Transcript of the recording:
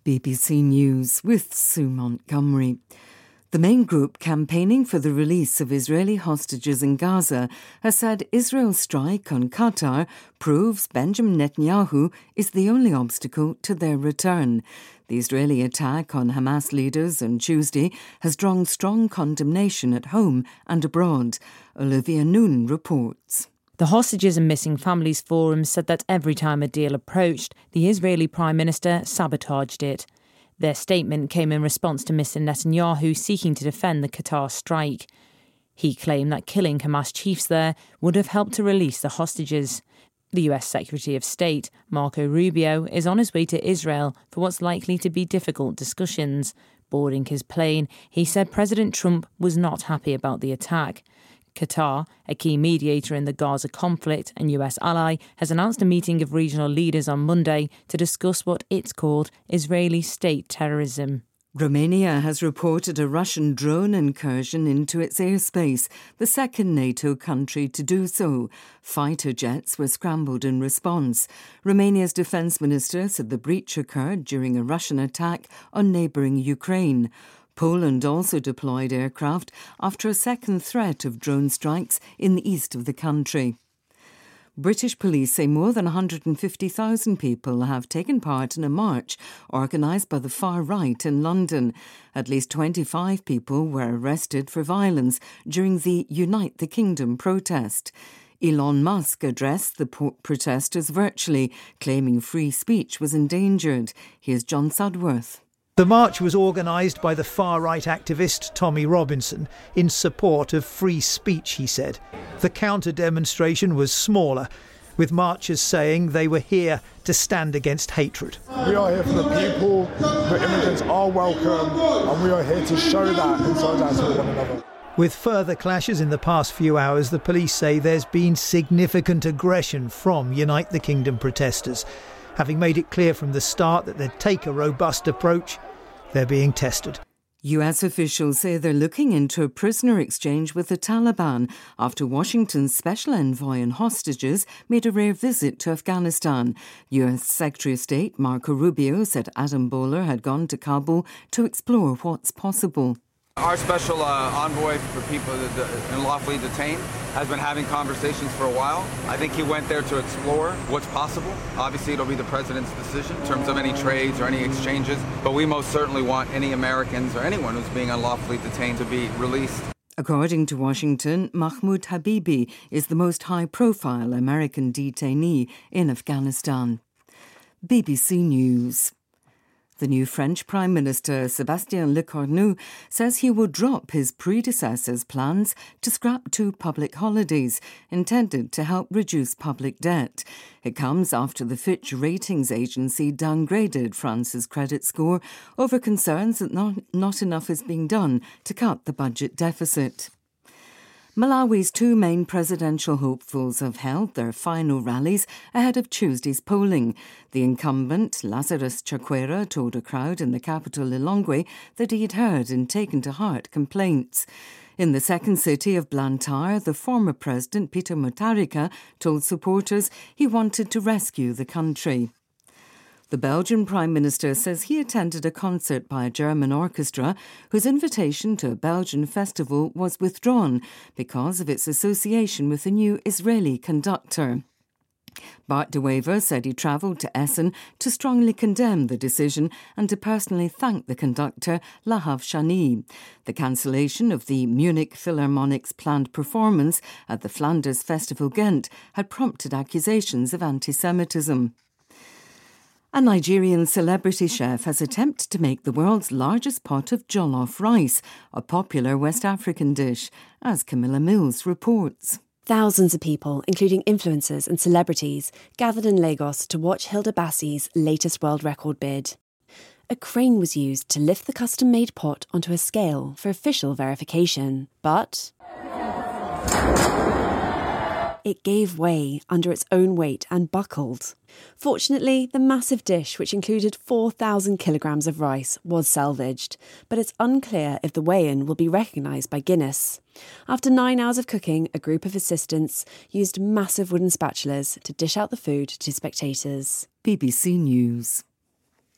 BBC News with Sue Montgomery. The main group campaigning for the release of Israeli hostages in Gaza has said Israel's strike on Qatar proves Benjamin Netanyahu is the only obstacle to their return. The Israeli attack on Hamas leaders on Tuesday has drawn strong condemnation at home and abroad. Olivia Noon reports. The Hostages and Missing Families Forum said that every time a deal approached, the Israeli Prime Minister sabotaged it. Their statement came in response to Mr Netanyahu seeking to defend the Qatar strike. He claimed that killing Hamas chiefs there would have helped to release the hostages. The US Secretary of State, Marco Rubio, is on his way to Israel for what's likely to be difficult discussions. Boarding his plane, he said President Trump was not happy about the attack. Qatar, a key mediator in the Gaza conflict and US ally, has announced a meeting of regional leaders on Monday to discuss what it's called Israeli state terrorism. Romania has reported a Russian drone incursion into its airspace, the second NATO country to do so. Fighter jets were scrambled in response. Romania's defence minister said the breach occurred during a Russian attack on neighbouring Ukraine. Poland also deployed aircraft after a second threat of drone strikes in the east of the country. British police say more than 150,000 people have taken part in a march organised by the far right in London. At least 25 people were arrested for violence during the Unite the Kingdom protest. Elon Musk addressed the protesters virtually, claiming free speech was endangered. Here's John Sudworth. The march was organised by the far-right activist Tommy Robinson in support of free speech, he said. The counter-demonstration was smaller, with marchers saying they were here to stand against hatred. We are here for the people, the immigrants are welcome, and we are here to show that in solidarity with one another. With further clashes in the past few hours, the police say there's been significant aggression from Unite the Kingdom protesters. Having made it clear from the start that they'd take a robust approach, they're being tested. US officials say they're looking into a prisoner exchange with the Taliban after Washington's special envoy on hostages made a rare visit to Afghanistan. US Secretary of State Marco Rubio said Adam Bowler had gone to Kabul to explore what's possible. Our special envoy for people unlawfully detained has been having conversations for a while. I think he went there to explore what's possible. Obviously, it'll be the president's decision in terms of any trades or any exchanges, but we most certainly want any Americans or anyone who's being unlawfully detained to be released. According to Washington, Mahmoud Habibi is the most high-profile American detainee in Afghanistan. BBC News. The new French Prime Minister, Sébastien Lecornu, says he will drop his predecessor's plans to scrap 2 public holidays intended to help reduce public debt. It comes after the Fitch ratings agency downgraded France's credit score over concerns that not enough is being done to cut the budget deficit. Malawi's 2 main presidential hopefuls have held their final rallies ahead of Tuesday's polling. The incumbent, Lazarus Chakwera, told a crowd in the capital Lilongwe that he had heard and taken to heart complaints. In the second city of Blantyre, the former president, Peter Mutharika, told supporters he wanted to rescue the country. The Belgian Prime Minister says he attended a concert by a German orchestra whose invitation to a Belgian festival was withdrawn because of its association with a new Israeli conductor. Bart de Wever said he travelled to Essen to strongly condemn the decision and to personally thank the conductor, Lahav Shani. The cancellation of the Munich Philharmonic's planned performance at the Flanders Festival Ghent had prompted accusations of anti-Semitism. A Nigerian celebrity chef has attempted to make the world's largest pot of jollof rice, a popular West African dish, as Camilla Mills reports. Thousands of people, including influencers and celebrities, gathered in Lagos to watch Hilda Bassi's latest world record bid. A crane was used to lift the custom-made pot onto a scale for official verification, but it gave way under its own weight and buckled. Fortunately, the massive dish, which included 4,000 kilograms of rice, was salvaged, but it's unclear if the weigh-in will be recognised by Guinness. After 9 hours of cooking, a group of assistants used massive wooden spatulas to dish out the food to spectators. BBC News.